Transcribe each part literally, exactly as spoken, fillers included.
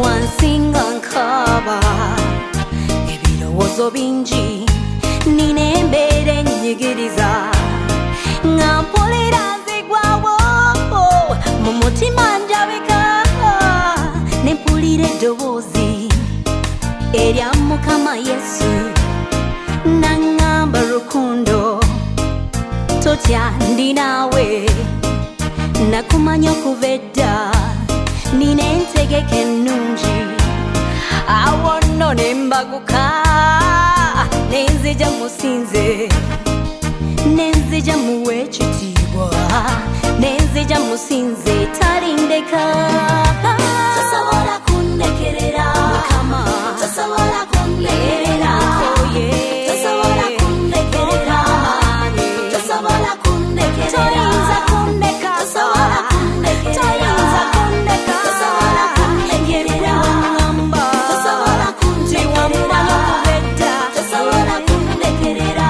wansinga nkaba ebirowoozo bingi nina embeera ennyigiriza nga mpulira nzigwawo mu mutima njabika ne mpulira eddoboozi erya Mukama Yesu naŋŋamba Rukundo totya ndi naawe nakumanya okuva edda nina entegeka ennungi awo nno ne mbaguka ne nzija musinze ne nzija muwa ekitiibwa ne nzija musinze talindeka tosobola kundekerera Mukama tosobola kundekerera tosobola kundekerera tosobola kundekerera toyinza kundeka tosobola kundekerera toyinza kundeka tosobola kundekerera ngamba tosobola kundekerera kubedda tosobola kundekerera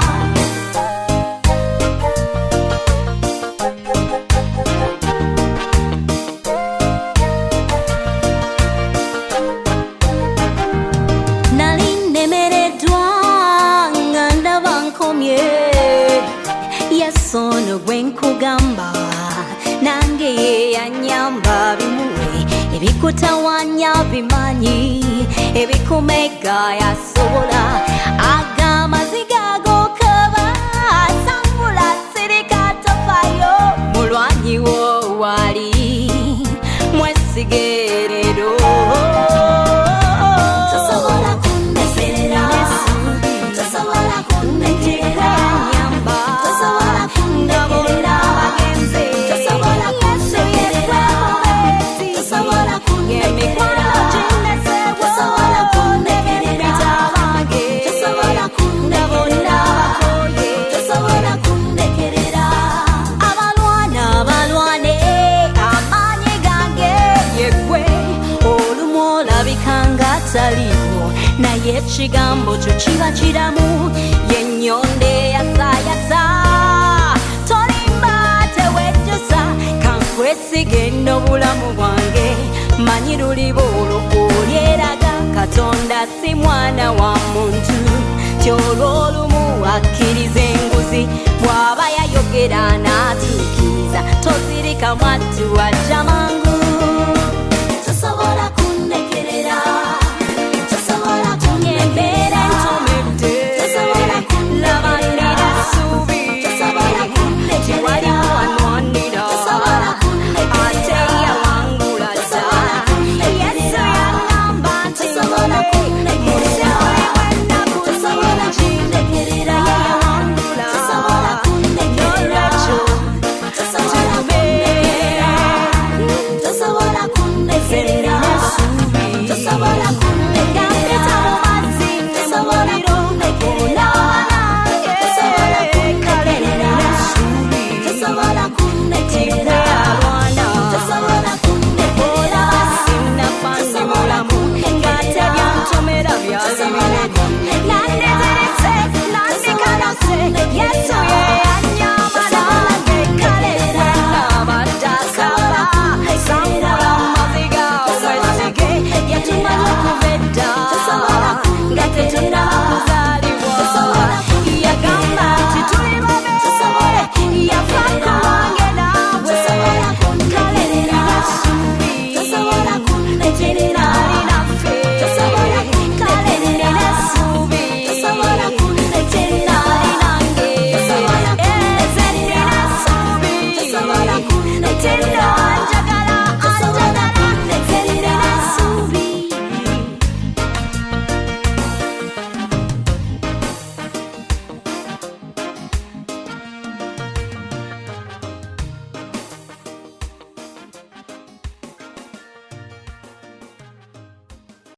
Yesono gwenkugamba nange ye yanyamba bimuwe ebikutawanya bimanyi ebikumega yasobola agamaziga gokaba sambula sirika tofayo mulwanyi wo wali mwesigerero tosobola kundekerera tosobola kundekerera naye ekigambo kyo kiba kiramu yennyonde yasayasa tolimba tewejjusa kankwesige nno bulamu bwange manyi luliba olwo olyeraga Katonda si mwana wa muntu kyolwo olumu akkiriza enguzi bw'aba yayogera n'atuukiriza tozirika mwattu ajja mangu